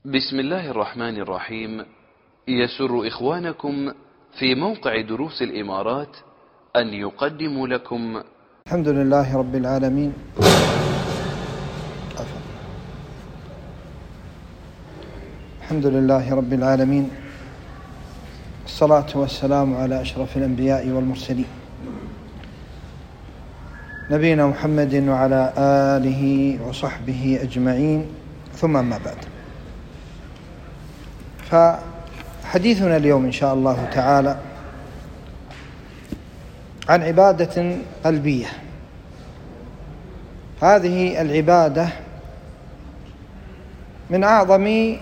بسم الله الرحمن الرحيم. يسر إخوانكم في موقع دروس الإمارات أن يقدموا لكم الحمد لله رب العالمين. الحمد لله رب العالمين، الصلاة والسلام على أشرف الأنبياء والمرسلين نبينا محمد وعلى آله وصحبه أجمعين، ثم أما بعد. فحديثنا اليوم إن شاء الله تعالى عن عبادة قلبية. هذه العبادة من أعظم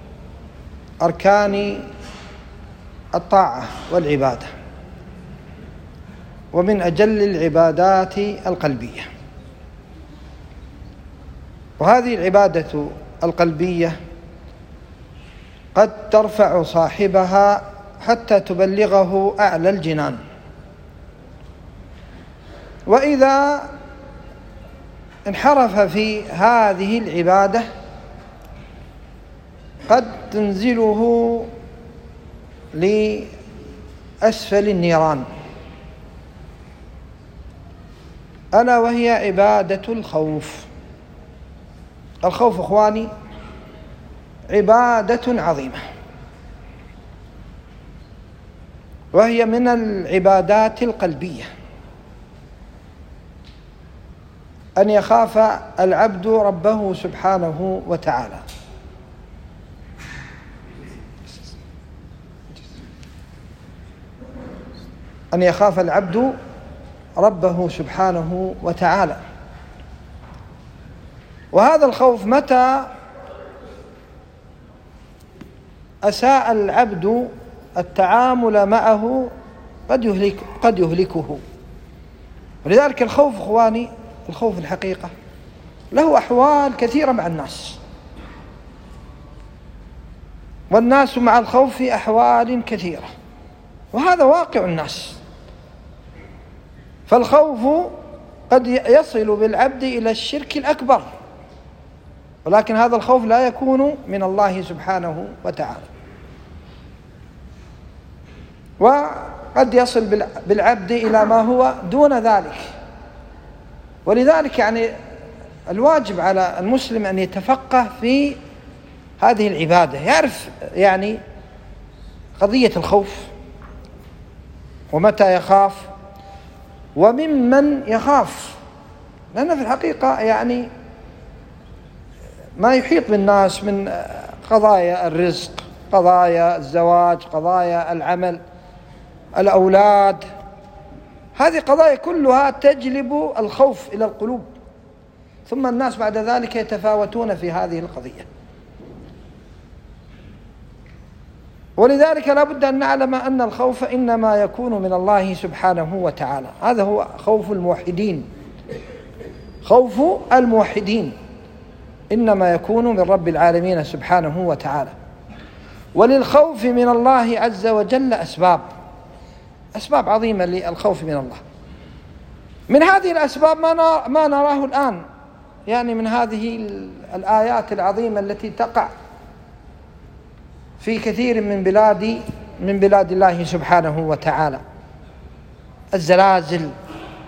أركان الطاعة والعبادة، ومن أجل العبادات القلبية. وهذه العبادة القلبية قد ترفع صاحبها حتى تبلغه أعلى الجنان، وإذا انحرف في هذه العبادة قد تنزله لأسفل النيران، ألا وهي عبادة الخوف. الخوف إخواني عبادة عظيمة، وهي من العبادات القلبية. أن يخاف العبد ربه سبحانه وتعالى. أن يخاف العبد ربه سبحانه وتعالى. وهذا الخوف متى أساء العبد التعامل معه قد يهلكه. ولذلك الخوف إخواني، الخوف الحقيقة له أحوال كثيرة مع الناس، والناس مع الخوف في أحوال كثيرة، وهذا واقع الناس. فالخوف قد يصل بالعبد إلى الشرك الأكبر، ولكن هذا الخوف لا يكون من الله سبحانه وتعالى، وقد يصل بالعبد إلى ما هو دون ذلك. ولذلك يعني الواجب على المسلم أن يتفقه في هذه العبادة، يعرف يعني قضية الخوف ومتى يخاف وممن يخاف. لأن في الحقيقة يعني ما يحيط بالناس من قضايا الرزق، قضايا الزواج، قضايا العمل، الأولاد، هذه قضايا كلها تجلب الخوف إلى القلوب، ثم الناس بعد ذلك يتفاوتون في هذه القضية. ولذلك لا بد أن نعلم أن الخوف إنما يكون من الله سبحانه وتعالى. هذا هو خوف الموحدين. خوف الموحدين إنما يكون من رب العالمين سبحانه وتعالى. وللخوف من الله عز وجل أسباب عظيمة للخوف من الله. من هذه الأسباب ما نراه الآن، يعني من هذه الآيات العظيمة التي تقع في كثير من بلاد الله سبحانه وتعالى: الزلازل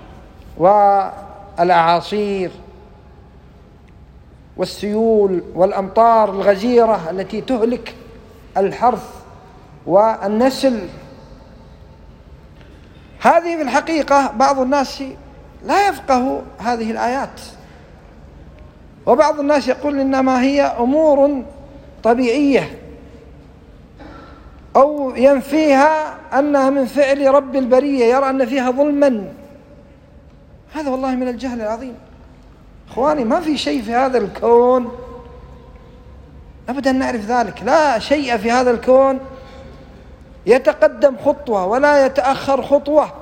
والأعاصير والسيول والأمطار الغزيرة التي تهلك الحرث والنسل. هذه في الحقيقة بعض الناس لا يفقه هذه الآيات، وبعض الناس يقول إنما هي أمور طبيعية، أو ينفيها أنها من فعل رب البرية، يرى أن فيها ظلما. هذا والله من الجهل العظيم. إخواني، ما في شيء في هذا الكون، أبدا نعرف ذلك، لا شيء في هذا الكون يتقدم خطوة ولا يتأخر خطوة،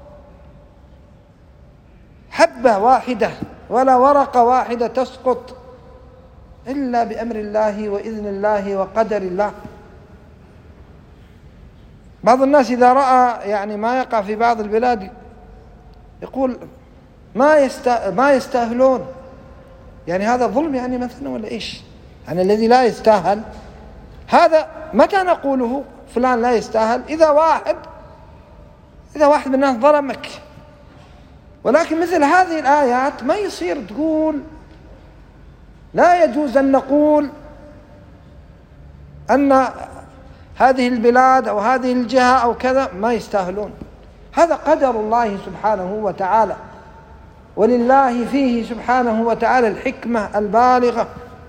حبة واحدة ولا ورقة واحدة تسقط إلا بأمر الله وإذن الله وقدر الله. بعض الناس إذا رأى يعني ما يقع في بعض البلاد يقول ما يستاهلون، يعني هذا ظلم يعني مثلا ولا إيش؟ يعني الذي لا يستاهل هذا متى نقوله فلان لا يستاهل؟ إذا واحد من الناس ظلمك. ولكن مثل هذه الآيات ما يصير تقول، لا يجوز أن نقول أن هذه البلاد أو هذه الجهة أو كذا ما يستاهلون. هذا قدر الله سبحانه وتعالى، ولله فيه سبحانه وتعالى الحكمة البالغة.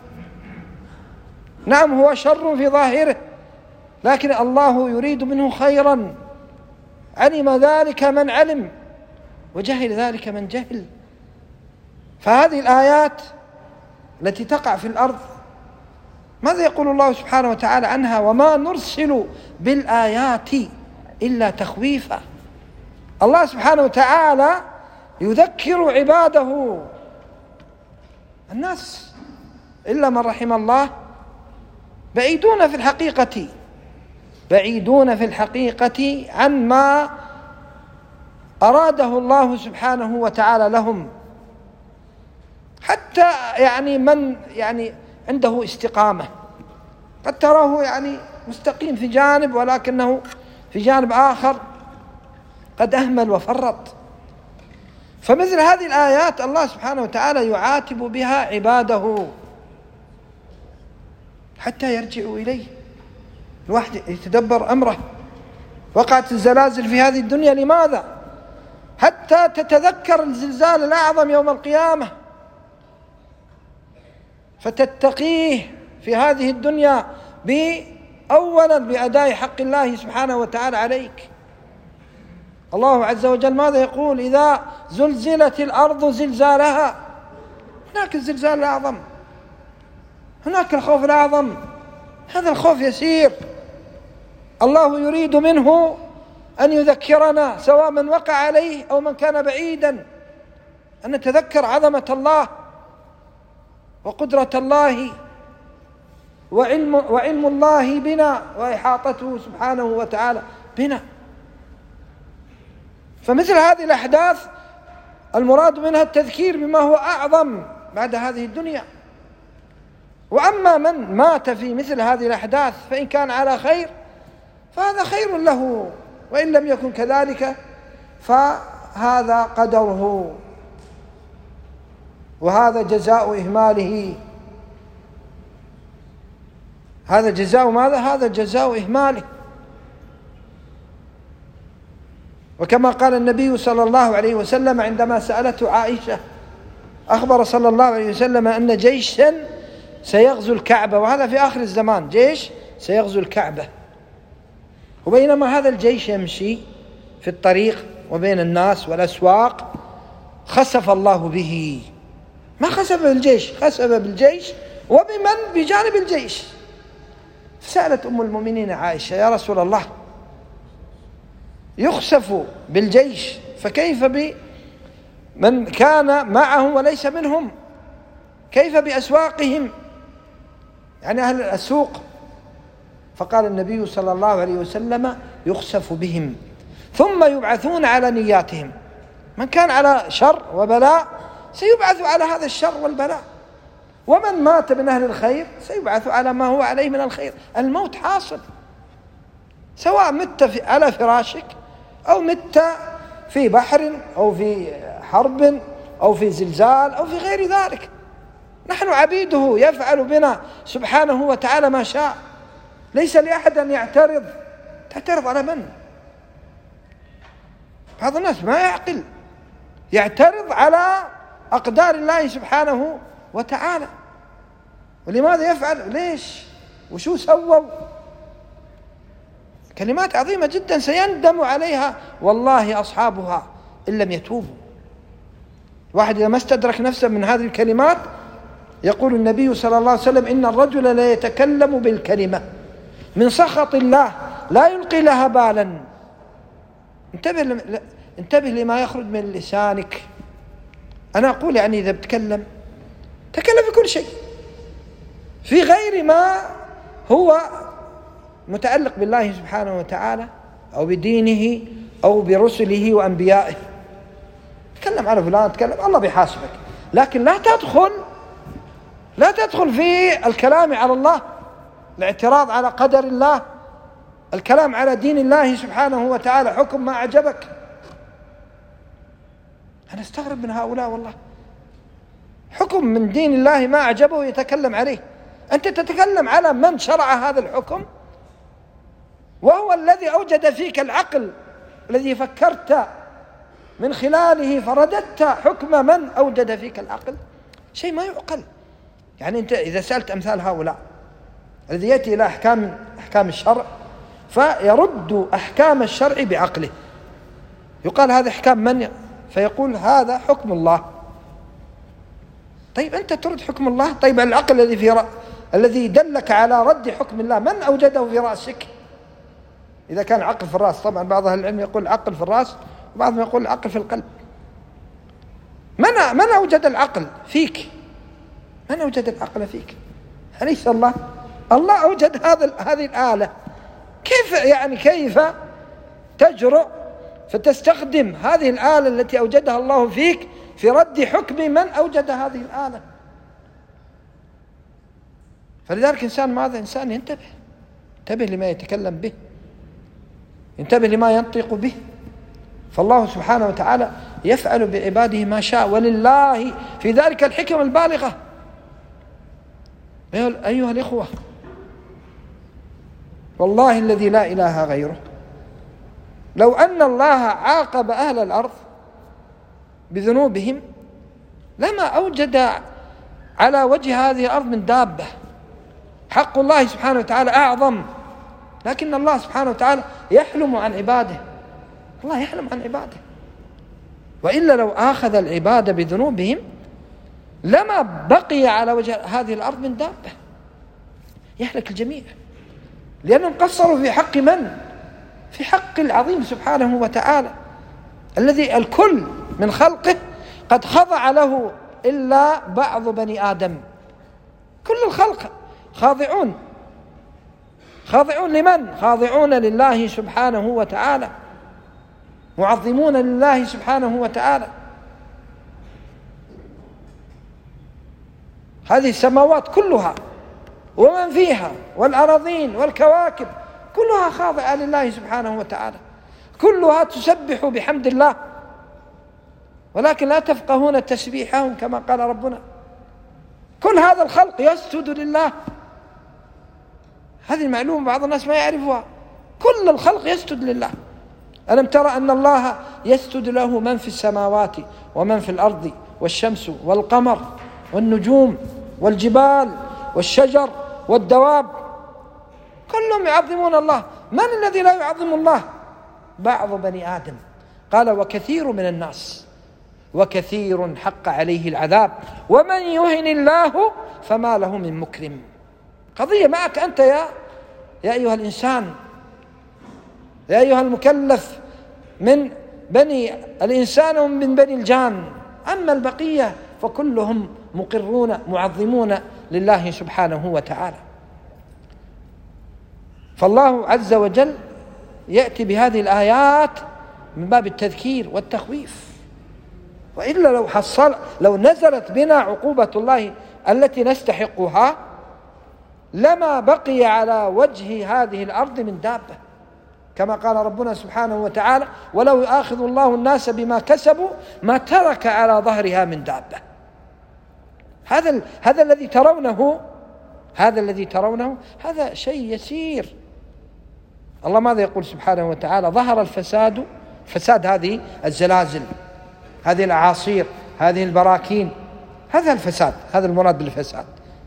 نعم هو شر في ظاهره، لكن الله يريد منه خيرا، علم ذلك من علم وجهل ذلك من جهل. فهذه الآيات التي تقع في الأرض ماذا يقول الله سبحانه وتعالى عنها؟ وما نرسل بالآيات إلا تخويفا. الله سبحانه وتعالى يذكر عباده. الناس إلا من رحم الله بعيدون في الحقيقة عن ما أراده الله سبحانه وتعالى لهم. حتى من عنده استقامة قد تراه مستقيم في جانب، ولكنه في جانب آخر قد أهمل وفرط. فمثل هذه الآيات الله سبحانه وتعالى يعاتب بها عباده حتى يرجعوا إليه، الواحد يتدبر أمره. وقعت الزلازل في هذه الدنيا لماذا؟ حتى تتذكر الزلزال الأعظم يوم القيامة فتتقيه في هذه الدنيا أولا بأداء حق الله سبحانه وتعالى عليك. الله عز وجل ماذا يقول؟ إذا زلزلت الأرض زلزالها. هناك الزلزال الأعظم، هناك الخوف الأعظم. هذا الخوف يسير، الله يريد منه أن يذكرنا سواء من وقع عليه أو من كان بعيدا، أن نتذكر عظمة الله وقدرة الله وعلم الله بنا وإحاطته سبحانه وتعالى بنا. فمثل هذه الأحداث المراد منها التذكير بما هو أعظم بعد هذه الدنيا. وأما من مات في مثل هذه الأحداث فإن كان على خير فهذا خير له، وإن لم يكن كذلك فهذا قدره، وهذا جزاء إهماله. هذا جزاء ماذا؟ هذا جزاء إهماله. وكما قال النبي صلى الله عليه وسلم عندما سألته عائشة، أخبر صلى الله عليه وسلم أن جيشا سيغزو الكعبة، وهذا في آخر الزمان، جيش سيغزو الكعبة. وبينما هذا الجيش يمشي في الطريق وبين الناس والأسواق خسف الله به. ما خسف بالجيش، خسف بالجيش وبمن بجانب الجيش. فسألت أم المؤمنين عائشة: يا رسول الله، يخسف بالجيش فكيف بمن كان معهم وليس منهم؟ كيف بأسواقهم، يعني أهل السوق؟ فقال النبي صلى الله عليه وسلم: يخسف بهم ثم يبعثون على نياتهم. من كان على شر وبلاء سيبعث على هذا الشر والبلاء، ومن مات من أهل الخير سيبعث على ما هو عليه من الخير. الموت حاصل، سواء مت على فراشك أو مت في بحر أو في حرب أو في زلزال أو في غير ذلك. نحن عبيده، يفعل بنا سبحانه وتعالى ما شاء. ليس لأحد أن يعترض. تعترض على من؟ بعض الناس ما يعقل، يعترض على أقدار الله سبحانه وتعالى. ولماذا يفعل؟ ليش؟ وشو سووا؟ كلمات عظيمة جدا سيندم عليها والله أصحابها إن لم يتوبوا. واحد إذا ما استدرك نفسه من هذه الكلمات، يقول النبي صلى الله عليه وسلم: إن الرجل لا يتكلم بالكلمة من سخط الله لا يلقي لها بالا. انتبه لما يخرج من لسانك. أنا أقول إذا بتكلم تكلم في كل شيء، في غير ما هو متعلق بالله سبحانه وتعالى أو بدينه أو برسله وأنبيائه. تكلم على فلان، تكلم، الله بيحاسبك، لكن لا تدخل في الكلام على الله. الاعتراض على قدر الله، الكلام على دين الله سبحانه وتعالى، حكم ما أعجبك. أنا استغرب من هؤلاء والله، حكم من دين الله ما أعجبه يتكلم عليه. أنت تتكلم على من شرع هذا الحكم، وهو الذي أوجد فيك العقل الذي فكرت من خلاله فرددت حكم من أوجد فيك العقل. شيء ما يعقل. يعني أنت إذا سألت أمثال هؤلاء الذي يأتي إلى أحكام الشرع فيرد أحكام الشرع بعقله، يقال هذا أحكام من؟ فيقول هذا حكم الله. طيب أنت ترد حكم الله؟ طيب العقل الذي دلك على رد حكم الله من أوجده في رأسك؟ إذا كان عقل في الرأس، طبعا بعض أهل العلم يقول عقل في الرأس وبعضهم يقول عقل في القلب. من أوجد العقل فيك؟ من أوجد العقل فيك؟ أليس الله؟ الله أوجد هذه الآلة. كيف تجرؤ فتستخدم هذه الآلة التي أوجدها الله فيك في رد حكم من أوجد هذه الآلة؟ فلذلك إنسان ينتبه لما يتكلم به، ينتبه لما ينطق به. فالله سبحانه وتعالى يفعل بعباده ما شاء، ولله في ذلك الحكم البالغة. أيها الإخوة، والله الذي لا إله غيره، لو أن الله عاقب أهل الأرض بذنوبهم لما أوجد على وجه هذه الأرض من دابة. حق الله سبحانه وتعالى أعظم، لكن الله سبحانه وتعالى يحلم عن عباده. الله يحلم عن عباده، وإلا لو آخذ العباد بذنوبهم لما بقي على وجه هذه الأرض من دابة، يهلك الجميع، لأنهم قصروا في حق من؟ في حق العظيم سبحانه وتعالى الذي الكل من خلقه قد خضع له إلا بعض بني آدم. كل الخلق خاضعون لمن؟ خاضعون لله سبحانه وتعالى، معظمون لله سبحانه وتعالى. هذه السماوات كلها ومن فيها والأراضين والكواكب كلها خاضعة لله سبحانه وتعالى، كلها تسبح بحمد الله، ولكن لا تفقهون تسبيحهم كما قال ربنا. كل هذا الخلق يسجد لله. هذه المعلومة بعض الناس ما يعرفها. كل الخلق يسجد لله. ألم ترى أن الله يسجد له من في السماوات ومن في الأرض، والشمس والقمر والنجوم والجبال والشجر والدواب، كلهم يعظمون الله. من الذي لا يعظم الله؟ بعض بني آدم. قال وكثير من الناس، وكثير حق عليه العذاب، ومن يهن الله فما له من مكرم. قضية معك أنت يا أيها الإنسان، يا أيها المكلف من بني الإنسان ومن بني الجان. أما البقية فكلهم مقرون معظمون لله سبحانه وتعالى. فالله عز وجل يأتي بهذه الآيات من باب التذكير والتخويف، وإلا لو نزلت بنا عقوبة الله التي نستحقها لما بقي على وجه هذه الأرض من دابة، كما قال ربنا سبحانه وتعالى ولو يؤاخذ الله الناس بما كسبوا ما ترك على ظهرها من دابة. هذا الذي ترونه هذا شيء يسير. الله ماذا يقول سبحانه وتعالى؟ ظهر فساد هذه الزلازل، هذه الأعاصير، هذه البراكين، هذا الفساد، هذا المراد بالفساد.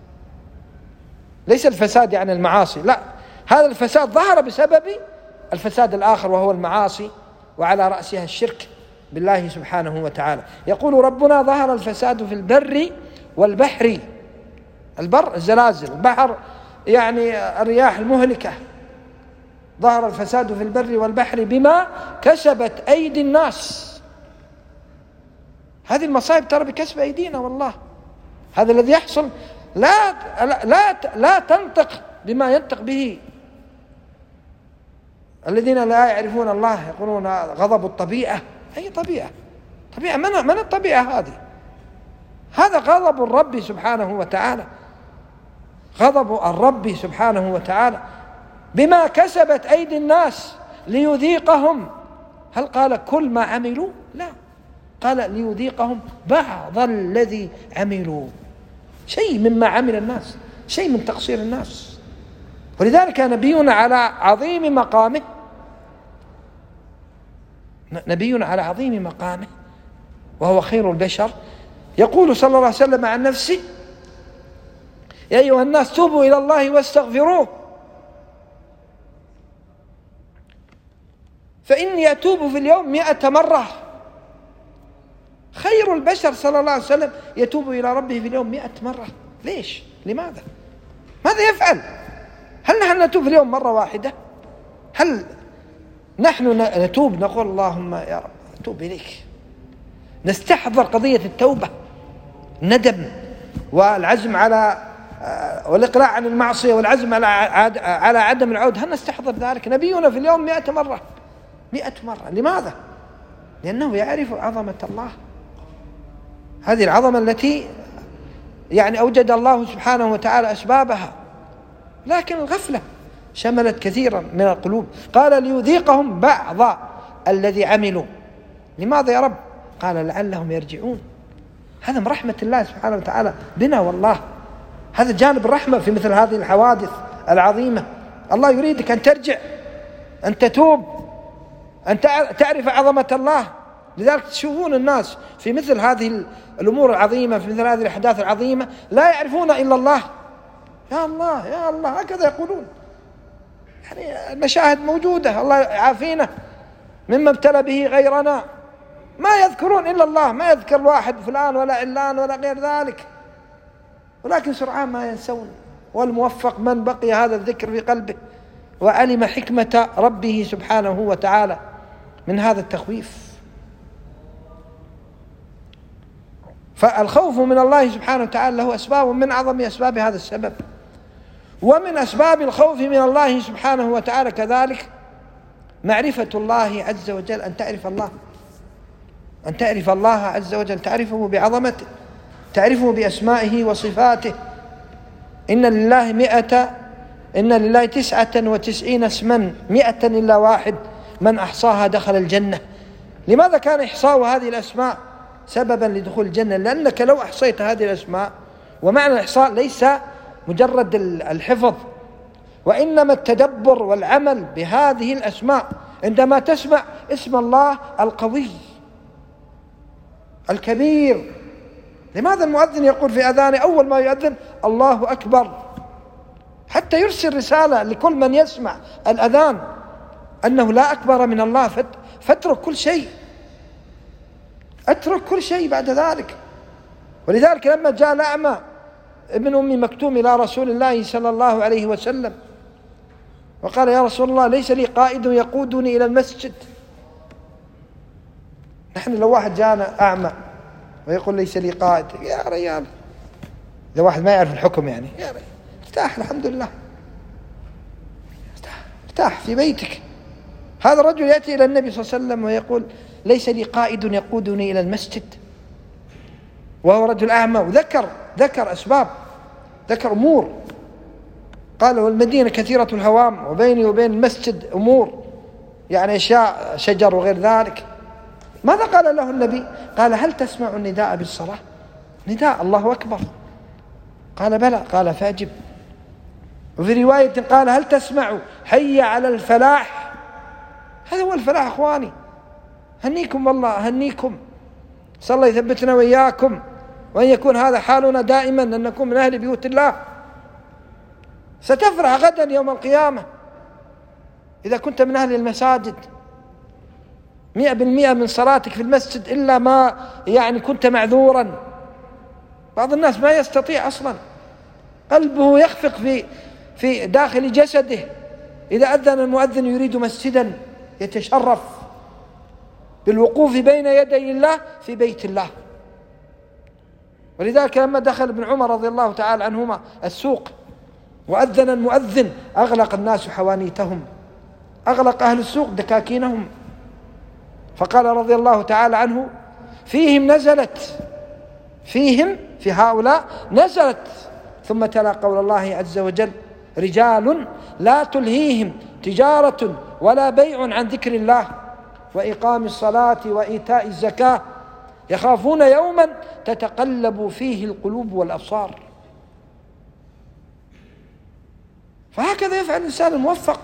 ليس الفساد يعني المعاصي، لا، هذا الفساد ظهر بسبب الفساد الآخر وهو المعاصي، وعلى رأسها الشرك بالله سبحانه وتعالى. يقول ربنا ظهر الفساد في البر والبحر. البر الزلازل، البحر يعني الرياح المهلكة. ظهر الفساد في البر والبحر بما كسبت أيدي الناس. هذه المصائب ترى بكسب أيدينا والله. هذا الذي يحصل لا تنطق بما ينطق به الذين لا يعرفون الله، يقولون غضب الطبيعة. أي طبيعة؟ من الطبيعة هذه؟ هذا غضب الرب سبحانه وتعالى. غضب الرب سبحانه وتعالى بما كسبت أيدي الناس ليذيقهم. هل قال كل ما عملوا؟ لا، قال ليذيقهم بعض الذي عملوا، شيء مما عمل الناس، شيء من تقصير الناس. ولذلك نبينا على عظيم مقامه، نبينا على عظيم مقامه وهو خير البشر، يقول صلى الله عليه وسلم عن نفسه: يا أيها الناس توبوا إلى الله واستغفروه فإني أتوب في اليوم 100 مرة. خير البشر صلى الله عليه وسلم يتوب إلى ربه في اليوم 100 مرة. ليش؟ لماذا؟ ماذا يفعل؟ هل نحن نتوب في اليوم مرة واحدة؟ هل نحن نتوب نقول اللهم يا رب أتوب إليك، نستحضر قضية التوبة، الندم والعزم على والإقلاع عن المعصية والعزم على عدم العود، هل نستحضر ذلك؟ نبينا في اليوم 100 مرة، 100 مرة. لماذا؟ لأنه يعرف عظمة الله، هذه العظمة التي يعني أوجد الله سبحانه وتعالى أسبابها، لكن الغفلة شملت كثيرا من القلوب. قال ليذيقهم بعض الذي عملوا. لماذا يا رب؟ قال لعلهم يرجعون. هذا من رحمة الله سبحانه وتعالى بنا، والله هذا جانب الرحمة في مثل هذه الحوادث العظيمة. الله يريدك أن ترجع، أن تتوب، أن تعرف عظمة الله. لذلك تشوفون الناس في مثل هذه الأمور العظيمة، في مثل هذه الأحداث العظيمة، لا يعرفون إلا الله. يا الله يا الله، هكذا يقولون. يعني المشاهد موجودة، الله يعافينا مما ابتلى به غيرنا. ما يذكرون إلا الله، ما يذكر واحد فلان ولا علان ولا غير ذلك، ولكن سرعان ما ينسون. والموفق من بقي هذا الذكر في قلبه وعلم حكمة ربه سبحانه وتعالى من هذا التخويف. فالخوف من الله سبحانه وتعالى له أسباب، ومن أعظم أسباب هذا السبب. ومن أسباب الخوف من الله سبحانه وتعالى كذلك معرفة الله عز وجل، أن تعرف الله، أن تعرف الله عز وجل، تعرفه بعظمته، تعرفه بأسمائه وصفاته. إن لله 99 اسما 100 إلا واحد من أحصاها دخل الجنة. لماذا كان إحصاء هذه الأسماء سببا لدخول الجنة؟ لأنك لو أحصيت هذه الأسماء، ومعنى الإحصاء ليس مجرد الحفظ، وإنما التدبر والعمل بهذه الأسماء. عندما تسمع اسم الله القوي الكبير، لماذا المؤذن يقول في أذانه أول ما يؤذن الله أكبر؟ حتى يرسل رسالة لكل من يسمع الأذان أنه لا أكبر من الله، فاترك كل شيء، اترك كل شيء بعد ذلك. ولذلك لما جاء الأعمى ابن أم مكتوم إلى رسول الله صلى الله عليه وسلم وقال يا رسول الله ليس لي قائد يقودني إلى المسجد. نحن لو واحد جاءنا أعمى ويقول ليس لي قائد، يا ريال، إذا واحد ما يعرف الحكم يعني، يا ريال ارتاح، الحمد لله، ارتاح في بيتك. هذا الرجل يأتي إلى النبي صلى الله عليه وسلم ويقول ليس لي قائد يقودني إلى المسجد، وهو رجل أعمى. وذكر أسباب، ذكر أمور، قال والمدينة كثيرة الهوام وبيني وبين المسجد أمور، يعني أشياء شجر وغير ذلك. ماذا قال له النبي؟ قال هل تسمع النداء بالصلاة؟ نداء الله أكبر. قال بلى. قال فأجب. وفي رواية قال هل تسمع حي على الفلاح؟ هذا هو الفلاح أخواني، هنيكم والله، هنيكم، صلى الله يثبتنا وإياكم، وأن يكون هذا حالنا دائما، أن نكون من أهل بيوت الله. ستفرح غدا يوم القيامة إذا كنت من أهل المساجد 100% من صلاتك في المسجد، إلا ما يعني كنت معذورا. بعض الناس ما يستطيع أصلا، قلبه يخفق في داخل جسده إذا أذن المؤذن يريد مسجدا، يتشرف بالوقوف بين يدي الله في بيت الله. ولذلك لما دخل ابن عمر رضي الله تعالى عنهما السوق وأذن المؤذن أغلق الناس حوانيتهم، أغلق أهل السوق دكاكينهم، فقال رضي الله تعالى عنه فيهم في هؤلاء نزلت ثم تلا قول الله عز وجل: رجال لا تلهيهم تجارة ولا بيع عن ذكر الله وإقام الصلاة وإيتاء الزكاة يخافون يوما تتقلب فيه القلوب والأبصار. فهكذا يفعل الإنسان الموفق،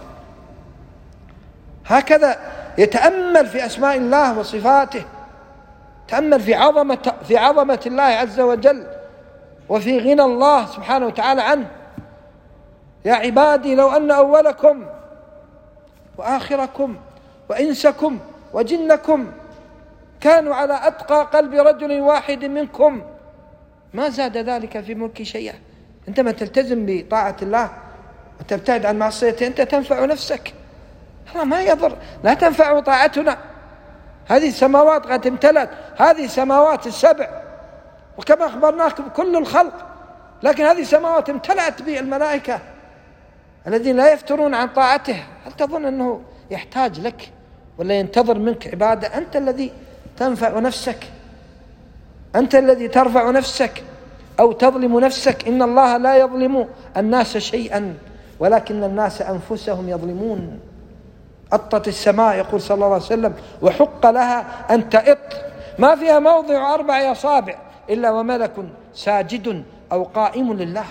هكذا يتأمل في أسماء الله وصفاته، تأمل في عظمة الله عز وجل وفي غنى الله سبحانه وتعالى عنه. يا عبادي لو أن أولكم وآخركم وإنسكم وجنكم كانوا على أتقى قلب رجل واحد منكم ما زاد ذلك في ملكي شيئا. عندما تلتزم بطاعة الله وتبتعد عن معصيته أنت تنفع نفسك، ما يضر، لا تنفع طاعتنا. هذه السماوات قد امتلت، هذه السماوات السبع، وكما أخبرناكم كل الخلق، لكن هذه السماوات امتلأت بالملائكة الذين لا يفترون عن طاعته. هل تظن أنه يحتاج لك ولا ينتظر منك عبادة؟ أنت الذي تنفع نفسك، أنت الذي ترفع نفسك أو تظلم نفسك. إن الله لا يظلم الناس شيئا ولكن الناس أنفسهم يظلمون. أطت السماء يقول صلى الله عليه وسلم: وحق لها أن تئط ما فيها موضع 4 أصابع إلا وملك ساجد أو قائم لله.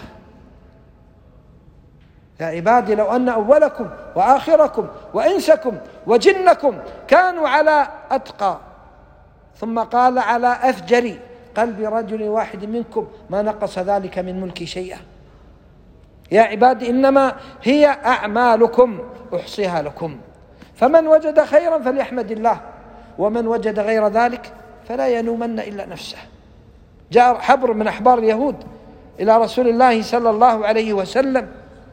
يا عبادي لو أن أولكم وآخركم وإنسكم وجنكم كانوا على أتقى، ثم قال على أفجر قلب رجل واحد منكم ما نقص ذلك من ملكي شيئا. يا عبادي إنما هي أعمالكم أحصيها لكم، فمن وجد خيرا فليحمد الله، ومن وجد غير ذلك فلا يلومن إلا نفسه. جاء حبر من أحبار اليهود إلى رسول الله صلى الله عليه وسلم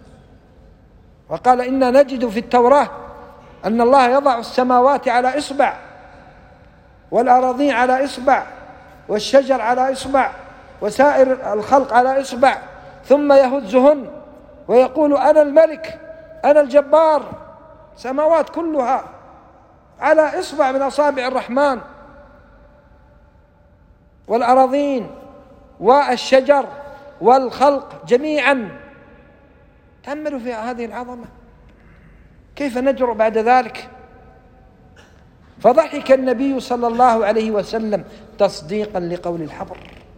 وقال: إنا نجد في التوراة أن الله يضع السماوات على إصبع والأراضين على إصبع والشجر على إصبع وسائر الخلق على إصبع، ثم يهزهن ويقول: أنا الملك أنا الجبار. سماوات كلها على إصبع من أصابع الرحمن، والأراضين والشجر والخلق جميعا. تأملوا في هذه العظمة، كيف نجرؤ بعد ذلك؟ فضحك النبي صلى الله عليه وسلم تصديقا لقول الحبر.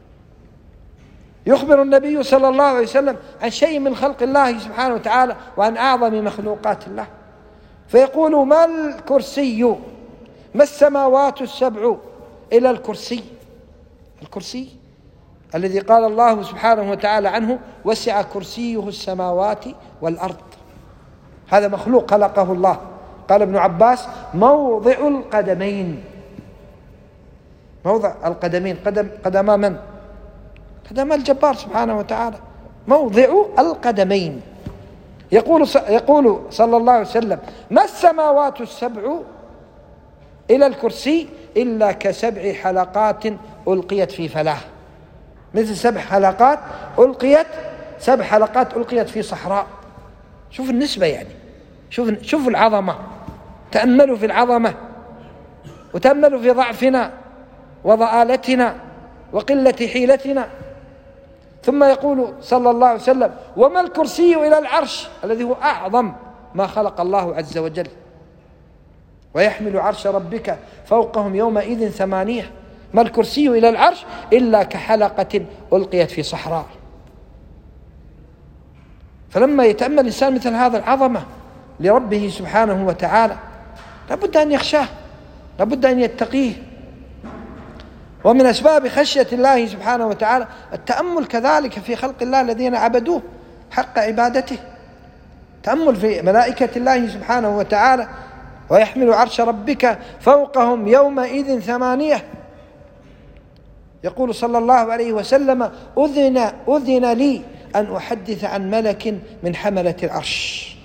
يخبر النبي صلى الله عليه وسلم عن شيء من خلق الله سبحانه وتعالى وعن أعظم مخلوقات الله، فيقول: ما الكرسي، ما السماوات السبع إلى الكرسي. الكرسي الذي قال الله سبحانه وتعالى عنه: وسع كرسيه السماوات والأرض. هذا مخلوق خلقه الله. قال ابن عباس: موضع القدمين. موضع القدمين، قدما من؟ قدم الجبار سبحانه وتعالى. موضع القدمين. يقول صلى الله عليه وسلم: ما السماوات السبع إلى الكرسي إلا كسبع حلقات ألقيت في فلاة. مثل 7 حلقات ألقيت في صحراء. شوف النسبة يعني، شوف العظمة. تأملوا في العظمة وتأملوا في ضعفنا وضآلتنا وقلة حيلتنا. ثم يقول صلى الله عليه وسلم: وما الكرسي إلى العرش الذي هو أعظم ما خلق الله عز وجل. ويحمل عرش ربك فوقهم يومئذ 8. ما الكرسي إلى العرش إلا كحلقة ألقيت في صحراء. فلما يتأمل الإنسان مثل هذا العظمة لربه سبحانه وتعالى لابد أن يخشاه، لابد أن يتقيه. ومن أسباب خشية الله سبحانه وتعالى التأمل كذلك في خلق الله الذين عبدوه حق عبادته. تأمل في ملائكة الله سبحانه وتعالى: ويحمل عرش ربك فوقهم يومئذ 8. يقول صلى الله عليه وسلم: أذن لي أن أحدث عن ملك من حملة العرش.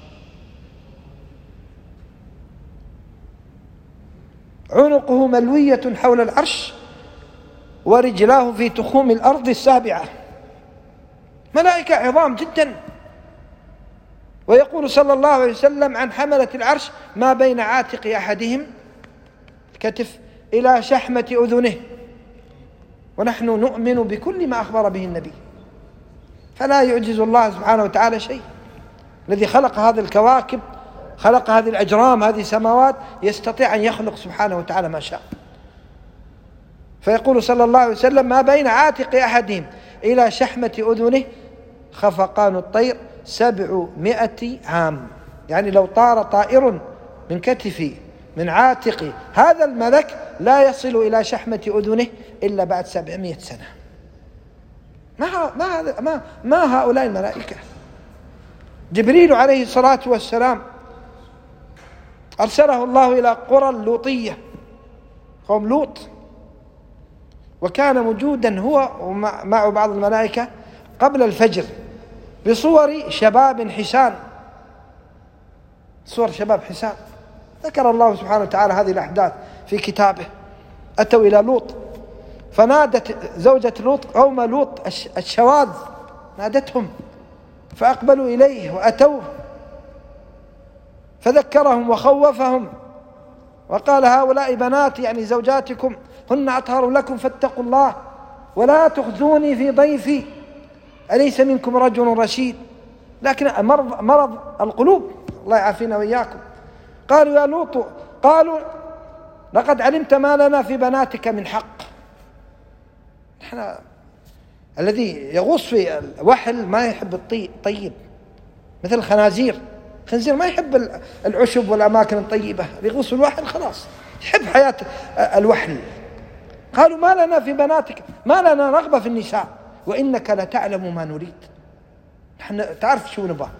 عنقه ملوية حول العرش ورجلاه في تخوم الأرض السابعة. ملائكة عظام جدا. ويقول صلى الله عليه وسلم عن حملة العرش: ما بين عاتق أحدهم الكتف إلى شحمة أذنه. ونحن نؤمن بكل ما أخبر به النبي، فلا يعجز الله سبحانه وتعالى شيء. الذي خلق هذه الكواكب، خلق هذه الأجرام، هذه السماوات، يستطيع أن يخلق سبحانه وتعالى ما شاء. فيقول صلى الله عليه وسلم: ما بين عاتق أحدهم إلى شحمة أذنه خفقان الطير 700 عام. يعني لو طار طائر من كتفي من عاتق هذا الملك لا يصل إلى شحمة أذنه إلا بعد 700 سنة. ما هؤلاء الملائكة. جبريل عليه الصلاة والسلام أرسله الله إلى قرى اللوطية، قوم لوط، وكان موجودا هو ومع بعض الملائكة قبل الفجر بصور شباب حسان، صور شباب حسان. ذكر الله سبحانه وتعالى هذه الأحداث في كتابه. أتوا إلى لوط فنادت زوجة لوط قوم لوط الشواذ، نادتهم فأقبلوا إليه وأتوه فذكرهم وخوفهم وقال: هؤلاء بنات، يعني زوجاتكم، هن أطهر لكم فاتقوا الله ولا تخزوني في ضيفي أليس منكم رجل رشيد. لكن مرض القلوب، الله يعافينا وإياكم. قالوا: يا لوط، قالوا: لقد علمت ما لنا في بناتك من حق. الذي يغوص في الوحل ما يحب الطيب، مثل الخنازير. الخنزير ما يحب العشب والأماكن الطيبة، يغوص في الوحل خلاص، يحب حياة الوحل. قالوا: ما لنا في بناتك، ما لنا رغبة في النساء وإنك لتعلم ما نريد، نحن تعرف شو نبغى.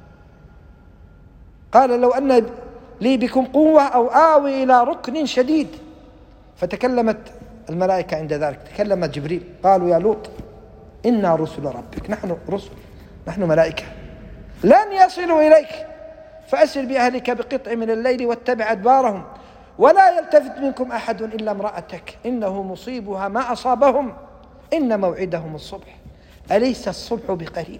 قال: لو أن لي بكم قوة أو آوي إلى ركن شديد. فتكلمت الملائكة عند ذلك، تكلم جبريل، قالوا: يا لوط إنا رسل ربك، نحن رسل، نحن ملائكة، لن يصلوا إليك فأسر بأهلك بقطع من الليل واتبع أدبارهم ولا يلتفت منكم أحد إلا امرأتك إنه مصيبها ما أصابهم إن موعدهم الصبح أليس الصبح بقريب.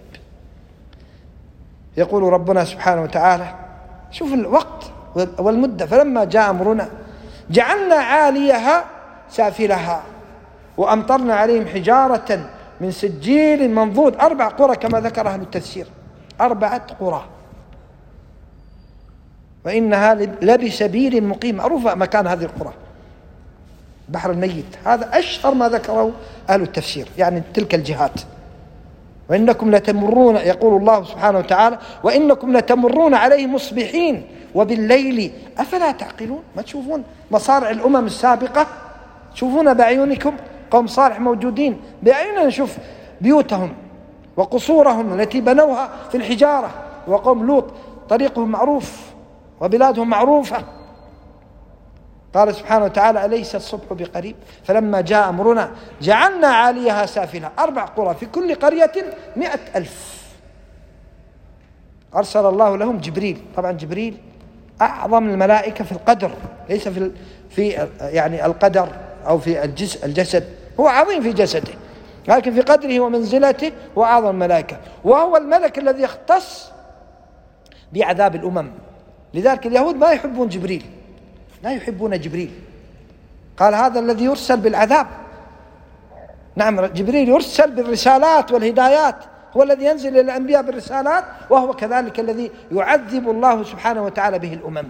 يقول ربنا سبحانه وتعالى، شوف الوقت والمدة، فلما جاء أمرنا جعلنا عاليها سافلها وأمطرنا عليهم حجارة من سجيل منضود. 4 قرى كما ذكر أهل التفسير، 4 قرى، وإنها لبسبيل مقيم. معروفة مكان هذه القرى، بحر الميت، هذا أشهر ما ذكره أهل التفسير، يعني تلك الجهات. وإنكم لتمرون، يقول الله سبحانه وتعالى: وإنكم لتمرون عليهم مصبحين وبالليل أفلا تعقلون. ما تشوفون مصارع الأمم السابقة؟ تشوفون بعيونكم قوم صالح موجودين بأعيننا، نشوف بيوتهم وقصورهم التي بنوها في الحجارة. وقوم لوط طريقهم معروف وبلادهم معروفة. قال سبحانه وتعالى: أليس الصبح بقريب. فلما جاء أمرنا جعلنا عاليها سافلها. 4 قرى في كل قرية 100,000. أرسل الله لهم جبريل. طبعا جبريل أعظم الملائكة في القدر، ليس في يعني القدر أو في الجسد، هو عظيم في جسده، لكن في قدره ومنزلته هو أعظم الملائكة، وهو الملك الذي يختص بعذاب الأمم. لذلك اليهود ما يحبون جبريل، لا يحبون جبريل. قال: هذا الذي يرسل بالعذاب. نعم، جبريل يرسل بالرسالات والهدايات، هو الذي ينزل إلى الأنبياء بالرسالات، وهو كذلك الذي يعذب الله سبحانه وتعالى به الأمم.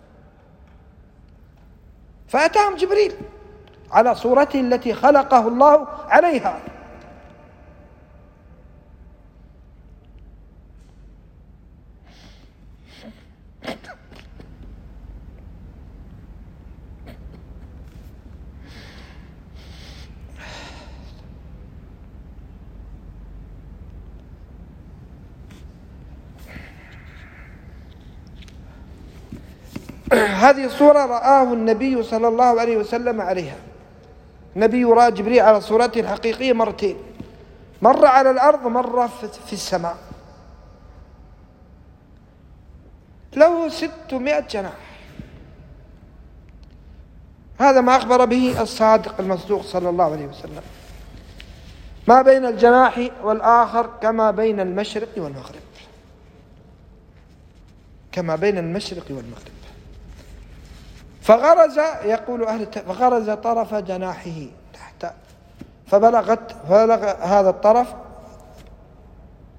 فأتاهم جبريل على صورته التي خلقه الله عليها. هذه الصورة رآه النبي صلى الله عليه وسلم عليها. النبي رأى جبريل على صورته الحقيقية مرتين، مرة على الأرض ومرة في السماء. له 600 جناح. هذا ما أخبر به الصادق المصدوق صلى الله عليه وسلم. ما بين الجناح والآخر كما بين المشرق والمغرب، كما بين المشرق والمغرب. فغرز، يقول فغرز طرف جناحه تحت، فبلغ هذا الطرف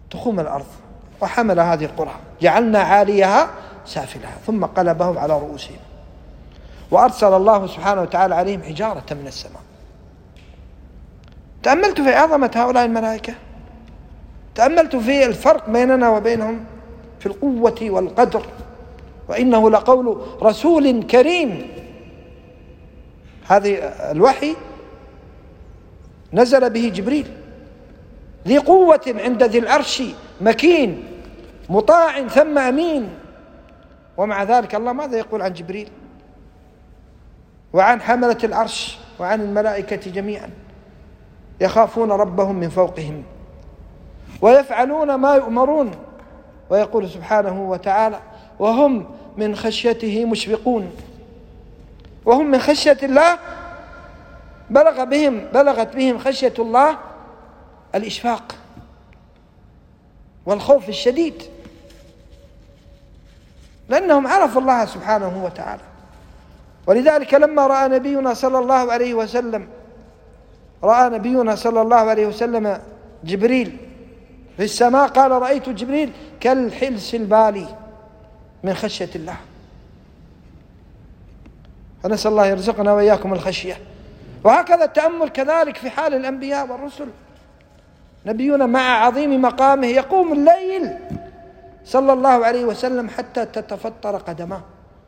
تخوم الأرض. وحمل هذه القرى جعلنا عاليها سافلها ثم قلبهم على رؤوسهم وأرسل الله سبحانه وتعالى عليهم حجارة من السماء. تأملت في عظمة هؤلاء الملائكة، تأملت في الفرق بيننا وبينهم في القوة والقدر، وإنه لقول رسول كريم. هذه الوحي نزل به جبريل ذي قوة عند ذي العرش مكين مطاع ثم أمين. ومع ذلك الله ماذا يقول عن جبريل وعن حملة العرش وعن الملائكة جميعا؟ يخافون ربهم من فوقهم ويفعلون ما يؤمرون. ويقول سبحانه وتعالى وهم من خشيته مشفقون. وهم من خشية الله بلغت بهم خشية الله الإشفاق والخوف الشديد، لأنهم عرفوا الله سبحانه وتعالى. ولذلك لما رأى نبينا صلى الله عليه وسلم جبريل في السماء قال رأيت جبريل كالحلس البالي من خشية الله. فنسأل الله يرزقنا وإياكم الخشية. وهكذا التأمل كذلك في حال الأنبياء والرسل. نبينا مع عظيم مقامه يقوم الليل صلى الله عليه وسلم حتى تتفطر قدماه.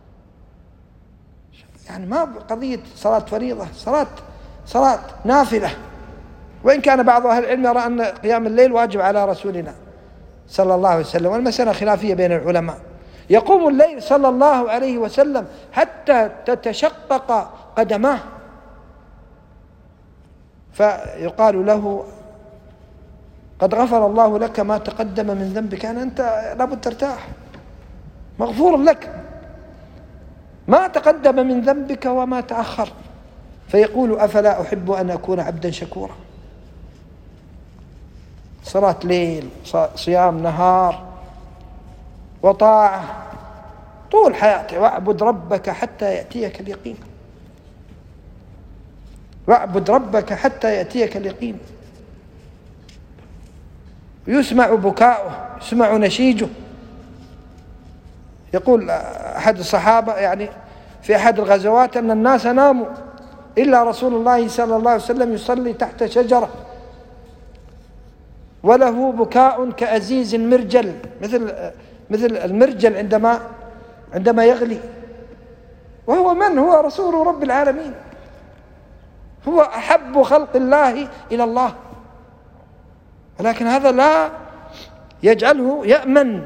يعني ما قضية صلاة فريضة، صلاة نافلة، وإن كان بعض أهل العلم يرى أن قيام الليل واجب على رسولنا صلى الله عليه وسلم، والمسألة خلافية بين العلماء. يقوم الليل صلى الله عليه وسلم حتى تتشقق قدماه، فيقال له قد غفر الله لك ما تقدم من ذنبك، يعني أنت لابد ترتاح، مغفور لك ما تقدم من ذنبك وما تأخر. فيقول أفلا أحب أن أكون عبدا شكورا. صلاة ليل، صيام نهار، وطاعة طول حياته. واعبد ربك حتى يأتيك اليقين، واعبد ربك حتى يأتيك اليقين. يسمع بكاؤه، يسمع نشيجه. يقول أحد الصحابة يعني في أحد الغزوات أن الناس ناموا إلا رسول الله صلى الله عليه وسلم يصلي تحت شجرة وله بكاء كأزيز المرجل، مثل المرجل عندما يغلي. وهو من؟ هو رسول رب العالمين، هو أحب خلق الله إلى الله، ولكن هذا لا يجعله يأمن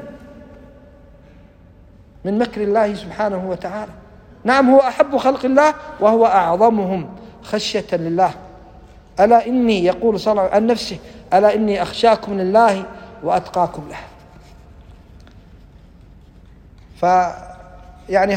من مكر الله سبحانه وتعالى. نعم هو أحب خلق الله وهو أعظمهم خشية لله. ألا إني، يقول صلى الله عليه وسلم عن نفسه، ألا إني أخشاكم لله وأتقاكم له. فيعني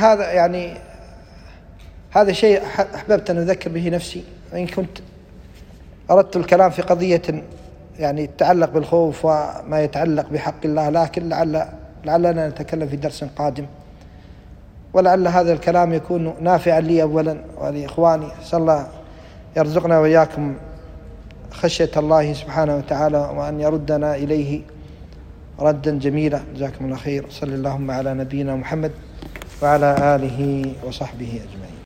هذا شيء أحببت أن أذكر به نفسي، وإن كنت أردت الكلام في قضية يعني تتعلق بالخوف وما يتعلق بحق الله، لكن لعلنا نتكلم في درس قادم، ولعل هذا الكلام يكون نافعا لي أولا ولإخواني. صلى الله يرزقنا وإياكم خشية الله سبحانه وتعالى، وأن يردنا إليه ردا جميلا. جزاكم الله خير. صلى اللهم على نبينا محمد وعلى آله وصحبه أجمعين.